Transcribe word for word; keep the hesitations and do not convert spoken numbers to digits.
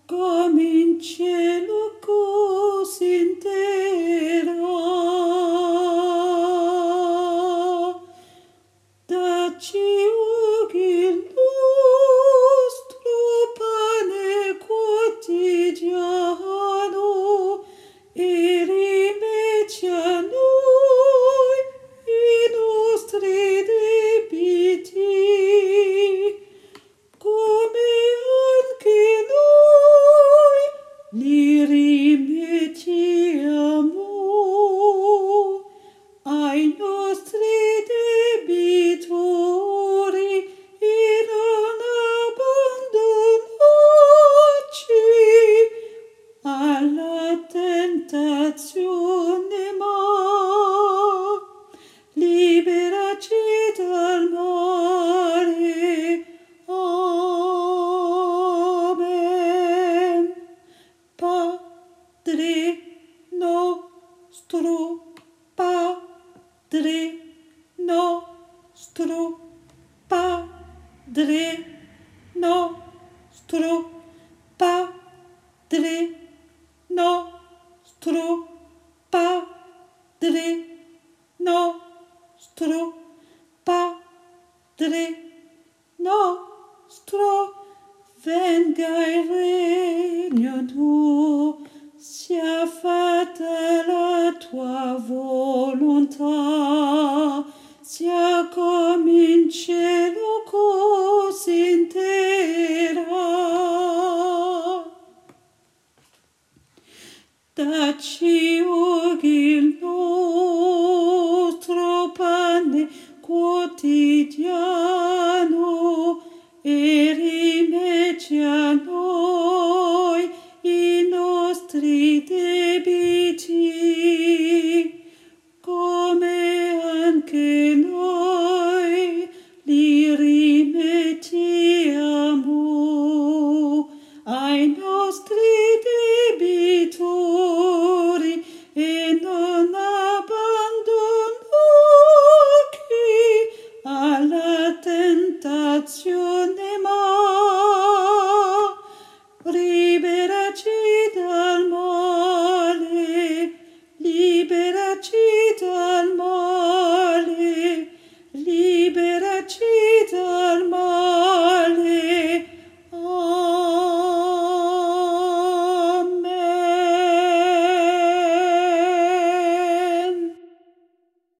come in cielo così in terra. Dacci oggi il nostro pane quotidiano e rimetti a noi i nostri debiti, come anche noi li rimettiamo ai nostri debitori, e non abbandonarci alla tentazione, ma liberaci dal male. Amen. Padre nostro, Padre nostro, Padre nostro, Padre nostro, Padre nostro, Padre nostro, venga il regno tuo, sia fatta la tua volontà, sia come in cielo così in terra. Dacci oggi il nostro pane quotidiano e rimetti a noi i nostri debiti, come anche noi li rimettiamo ai nostri